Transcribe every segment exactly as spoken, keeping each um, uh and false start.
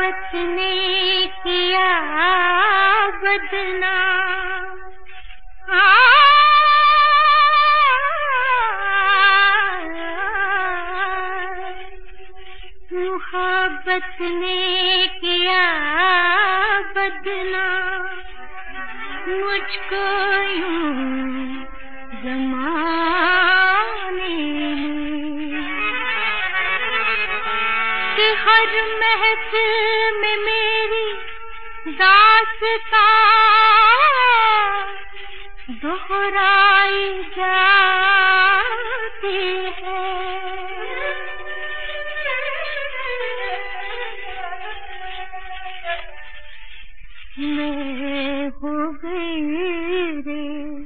मोहब्बत ने किया बदनाम, मोहब्बत ने किया बदनाम, मुझको यूं ज़माने में कि हर महफिल में मेरी दास्तां दोहराई जाती है। मैं हो गई रे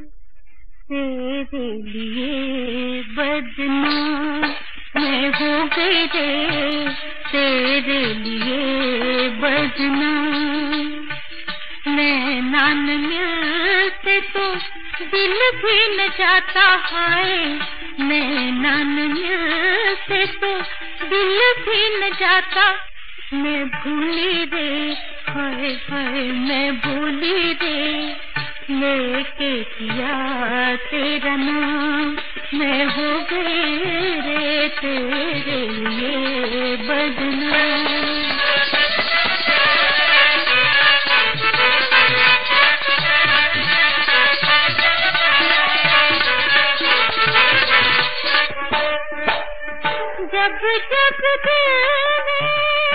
तेरे लिए बदनाम, मैं हो गई रे तेरे लिए बदनाम। नैना न मिलते तो दिल भी न जाता है, नैना न मिलते तो दिल भी न जाता। मैं भूली रे हाय हाय मैं भूली रे, लेके किया तेरा नाम। मैं हो गई रे तेरे लिए बदनाम। जब जब दिल ने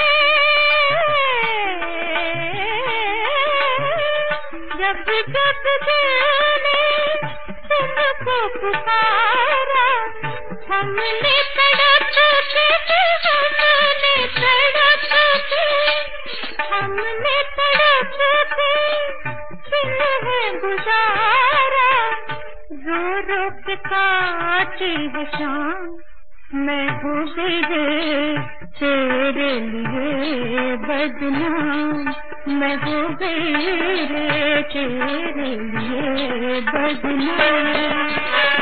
जब जब दिल ने तुमको पुकारा, हमने तड़प के हमने तड़प के हमने तड़प के तुम्हें गुजारा। रो रो के काटी है शाम, मैं हो गई रे तेरे लिए बदनाम। मैं हो गई रे तेरे लिए बदनाम।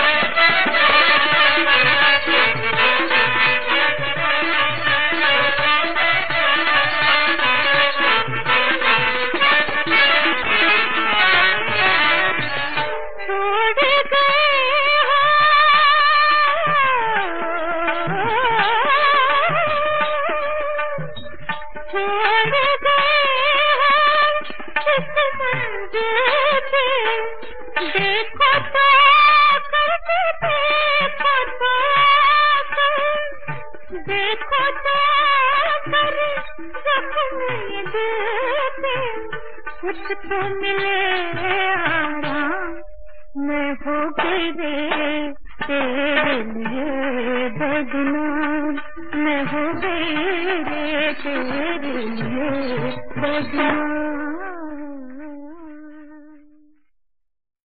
देखो तो करके देखो तो देखो तो कर जख्म दिल पे कुछ तो मिले आराम। मैं हो गई रे तेरे लिए बदनाम, मैं हो गई रे तेरे लिए बदनाम।